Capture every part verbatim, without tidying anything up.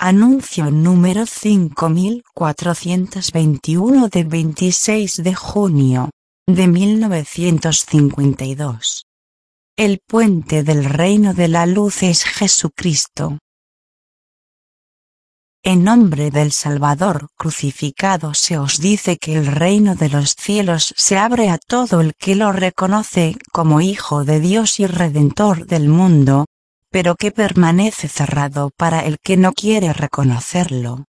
Anuncio número cinco mil cuatrocientos veintiuno de veintiséis de junio de mil novecientos cincuenta y dos. El puente del reino de la luz es Jesucristo. En nombre del Salvador crucificado se os dice que el reino de los cielos se abre a todo el que lo reconoce como Hijo de Dios y Redentor del mundo, pero que permanece cerrado para el que no quiere reconocerlo.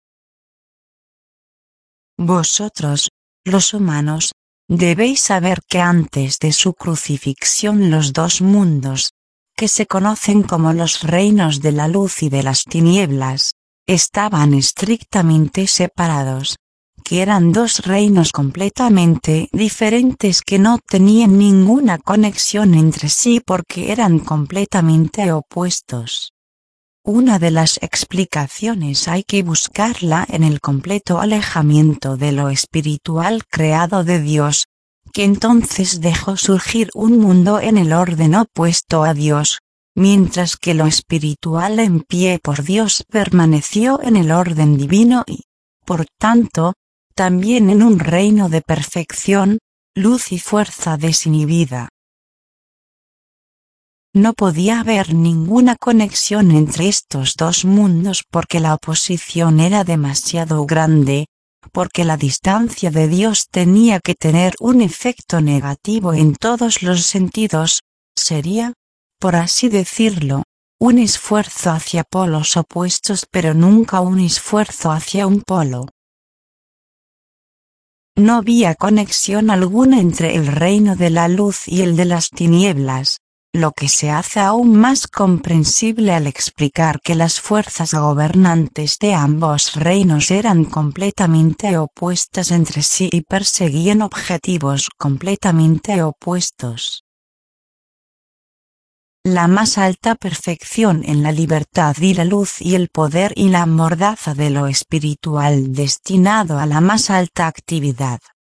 Vosotros, los humanos, debéis saber que antes de su crucifixión los dos mundos, que se conocen como los reinos de la luz y de las tinieblas, estaban estrictamente separados, que eran dos reinos completamente diferentes que no tenían ninguna conexión entre sí porque eran completamente opuestos. Una de las explicaciones hay que buscarla en el completo alejamiento de lo espiritual creado de Dios, que entonces dejó surgir un mundo en el orden opuesto a Dios, mientras que lo espiritual en pie por Dios permaneció en el orden divino y, por tanto, también en un reino de perfección, luz y fuerza desinhibida. No podía haber ninguna conexión entre estos dos mundos porque la oposición era demasiado grande, porque la distancia de Dios tenía que tener un efecto negativo en todos los sentidos, sería, por así decirlo, un esfuerzo hacia polos opuestos pero nunca un esfuerzo hacia un polo. No había conexión alguna entre el reino de la luz y el de las tinieblas, lo que se hace aún más comprensible al explicar que las fuerzas gobernantes de ambos reinos eran completamente opuestas entre sí y perseguían objetivos completamente opuestos. La más alta perfección en la libertad y la luz y el poder y la mordaza de lo espiritual destinado a la más alta actividad.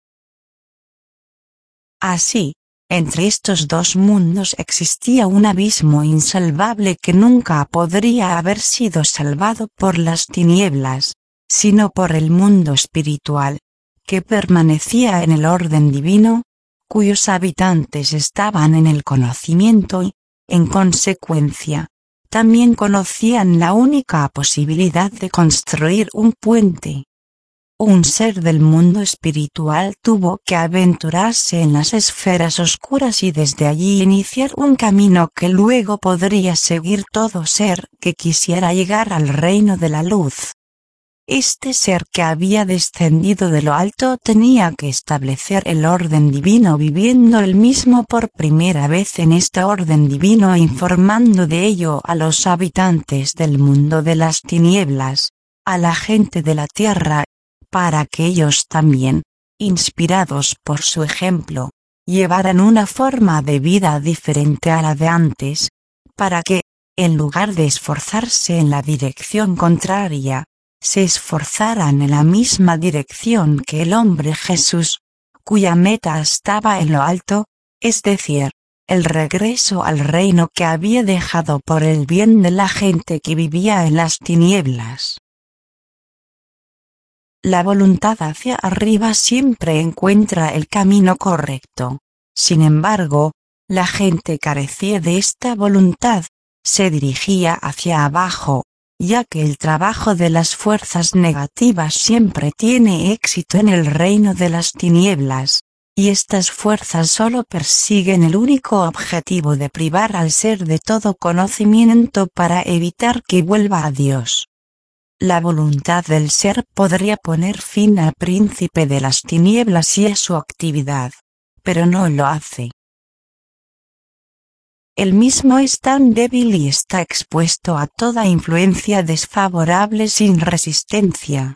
Así, entre estos dos mundos existía un abismo insalvable que nunca podría haber sido salvado por las tinieblas, sino por el mundo espiritual, que permanecía en el orden divino, cuyos habitantes estaban en el conocimiento y, en consecuencia, también conocían la única posibilidad de construir un puente. Un ser del mundo espiritual tuvo que aventurarse en las esferas oscuras y desde allí iniciar un camino que luego podría seguir todo ser que quisiera llegar al reino de la luz. Este ser que había descendido de lo alto tenía que establecer el orden divino viviendo él mismo por primera vez en este orden divino e informando de ello a los habitantes del mundo de las tinieblas, a la gente de la tierra, para que ellos también, inspirados por su ejemplo, llevaran una forma de vida diferente a la de antes, para que, en lugar de esforzarse en la dirección contraria, se esforzaran en la misma dirección que el hombre Jesús, cuya meta estaba en lo alto, es decir, el regreso al reino que había dejado por el bien de la gente que vivía en las tinieblas. La voluntad hacia arriba siempre encuentra el camino correcto. Sin embargo, la gente carecía de esta voluntad, se dirigía hacia abajo, ya que el trabajo de las fuerzas negativas siempre tiene éxito en el reino de las tinieblas, y estas fuerzas solo persiguen el único objetivo de privar al ser de todo conocimiento para evitar que vuelva a Dios. La voluntad del ser podría poner fin al príncipe de las tinieblas y a su actividad, pero no lo hace. Él mismo es tan débil y está expuesto a toda influencia desfavorable sin resistencia.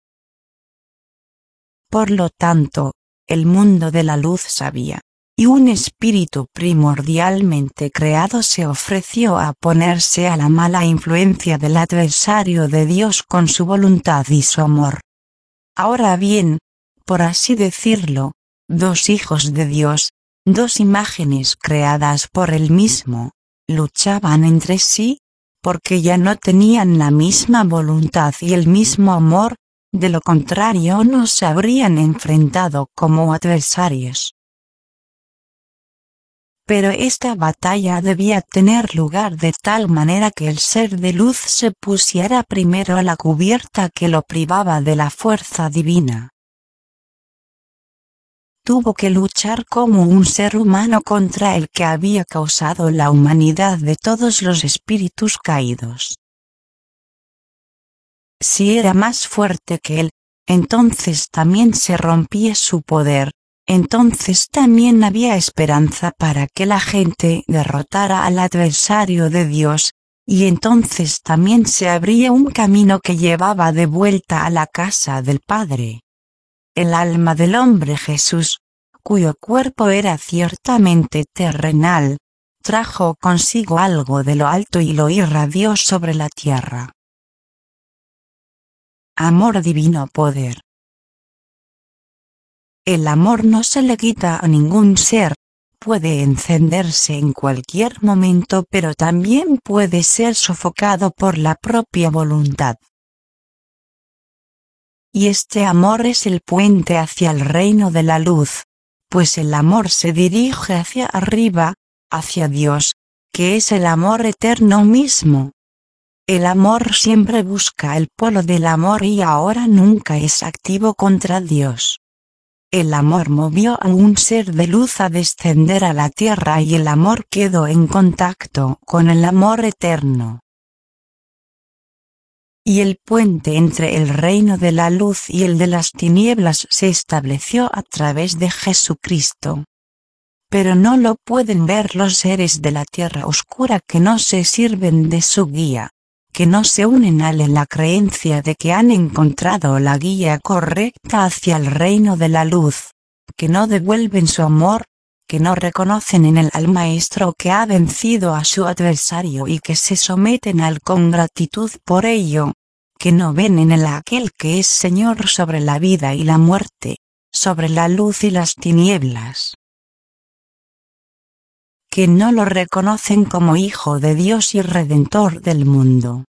Por lo tanto, el mundo de la luz sabía, y un espíritu primordialmente creado se ofreció a oponerse a la mala influencia del adversario de Dios con su voluntad y su amor. Ahora bien, por así decirlo, dos hijos de Dios, dos imágenes creadas por él mismo, luchaban entre sí, porque ya no tenían la misma voluntad y el mismo amor, de lo contrario no se habrían enfrentado como adversarios. Pero esta batalla debía tener lugar de tal manera que el ser de luz se pusiera primero a la cubierta que lo privaba de la fuerza divina. Tuvo que luchar como un ser humano contra el que había causado la humanidad de todos los espíritus caídos. Si era más fuerte que él, entonces también se rompía su poder. Entonces también había esperanza para que la gente derrotara al adversario de Dios, y entonces también se abría un camino que llevaba de vuelta a la casa del Padre. El alma del hombre Jesús, cuyo cuerpo era ciertamente terrenal, trajo consigo algo de lo alto y lo irradió sobre la tierra. Amor divino poder. El amor no se le quita a ningún ser, puede encenderse en cualquier momento pero también puede ser sofocado por la propia voluntad. Y este amor es el puente hacia el reino de la luz, pues el amor se dirige hacia arriba, hacia Dios, que es el amor eterno mismo. El amor siempre busca el polo del amor y ahora nunca es activo contra Dios. El amor movió a un ser de luz a descender a la tierra y el amor quedó en contacto con el amor eterno. Y el puente entre el reino de la luz y el de las tinieblas se estableció a través de Jesucristo. Pero no lo pueden ver los seres de la tierra oscura que no se sirven de su guía, que no se unen a él en la creencia de que han encontrado la guía correcta hacia el reino de la luz, que no devuelven su amor, que no reconocen en él al Maestro que ha vencido a su adversario y que se someten a él con gratitud por ello, que no ven en él a aquel que es Señor sobre la vida y la muerte, sobre la luz y las tinieblas. Que no lo reconocen como Hijo de Dios y Redentor del mundo.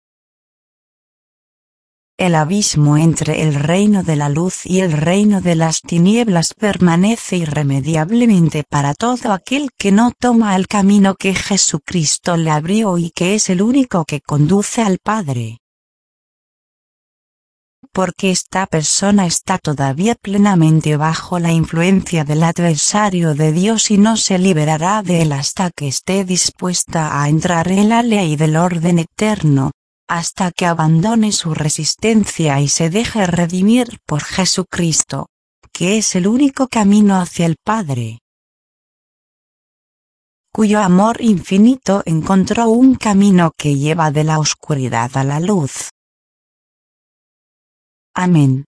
El abismo entre el reino de la luz y el reino de las tinieblas permanece irremediablemente para todo aquel que no toma el camino que Jesucristo le abrió y que es el único que conduce al Padre. Porque esta persona está todavía plenamente bajo la influencia del adversario de Dios y no se liberará de él hasta que esté dispuesta a entrar en la ley del orden eterno, hasta que abandone su resistencia y se deje redimir por Jesucristo, que es el único camino hacia el Padre, cuyo amor infinito encontró un camino que lleva de la oscuridad a la luz. Amén.